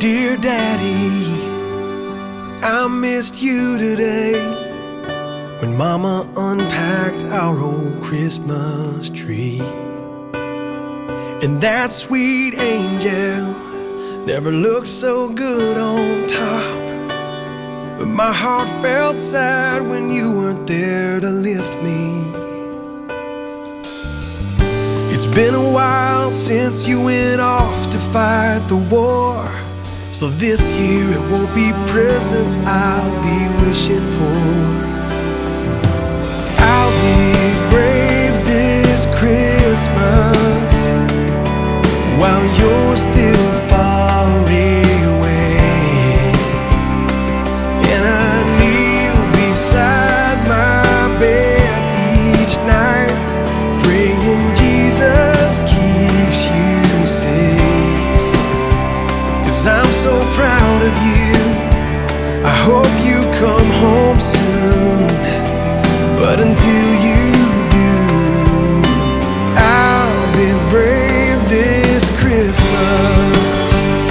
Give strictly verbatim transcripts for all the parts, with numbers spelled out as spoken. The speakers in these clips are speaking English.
Dear Daddy, I missed you today when Mama unpacked our old Christmas tree. And that sweet angel never looked so good on top, but my heart felt sad when you weren't there to lift me. It's been a while since you went off to fight the war, so this year it won't be presents I'll be wishing for. I'll be brave this Christmas while you're still far away, and I kneel beside my bed each night, praying Jesus keeps you safe. 'Cause I'm so proud of you, I hope you come home soon, but until you do, I'll be brave this Christmas.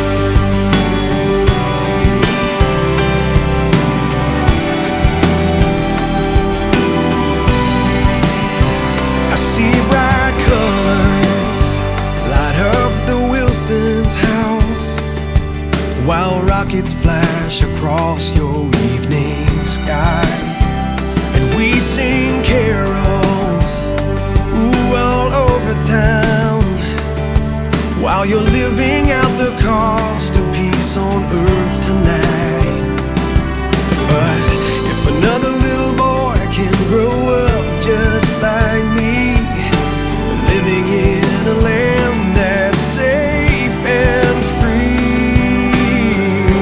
I see bright colors light up the Wilson's house, while rockets flash across your evening sky, and we sing carols, ooh, all over town, while you're living out the cost of peace on earth tonight. But if another little boy can grow up just like me, living in a land that's safe and free,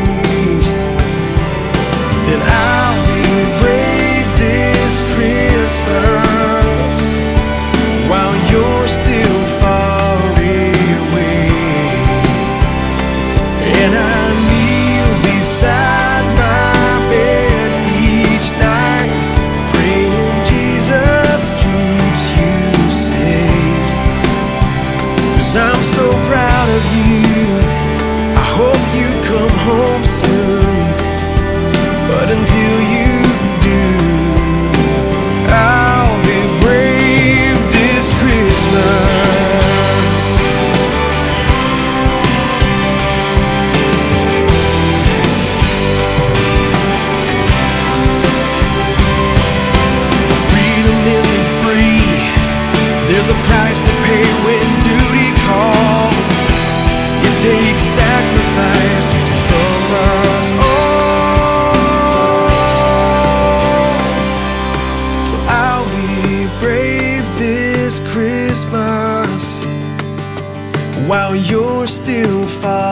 then I'll be brave this Christmas while you're still far away, and I kneel beside my bed each night, praying Jesus keeps you safe. 'Cause I'm so proud of you, I hope you come home soon, but until you do, I'll be brave this Christmas. Freedom isn't free, there's a price to pay when duty calls. It takes sacrifice from us all. So I'll be brave this Christmas while you're still far